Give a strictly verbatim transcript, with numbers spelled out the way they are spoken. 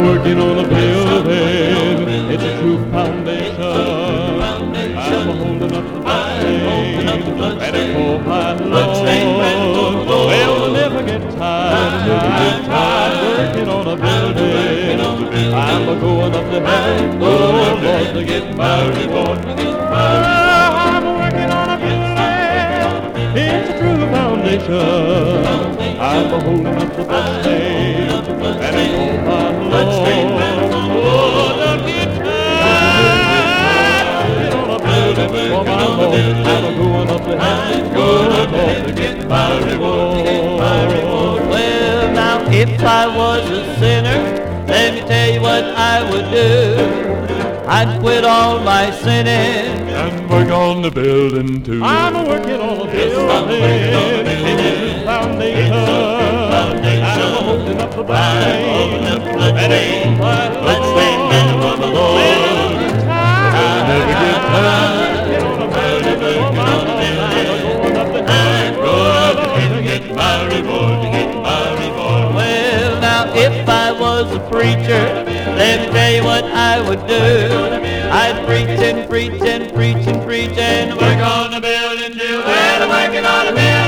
working on a building. It's a true foundation. I'm holding up the bloodstains and it for my Lord. Well, we'll never get tired. I'm tired working on a building. I'm a going up to heaven. Oh Lord, to get my reward. I'm working on a building. It's a true foundation. I'm a holding up the bloodstains and it for my Lord. Oh, don't get tired on a building for my Lord. I'm a going up to heaven. Oh Lord, to get my reward. Well, now if I was a sinner, let me tell you what I would do. I'd quit all my sinning and work on the building too. I'm working on a building. It's a foundation. I'm holding up the bloodstains and it's my Lord. for the Lord. I'll never get tired on a building for my Lord. I'm going up the hill to get my reward, to get my reward. Well, now if I was a preacher, let me tell you what I would do. I'd preach and preach and preach and preach and work on the building too. Well, I'm working on the building.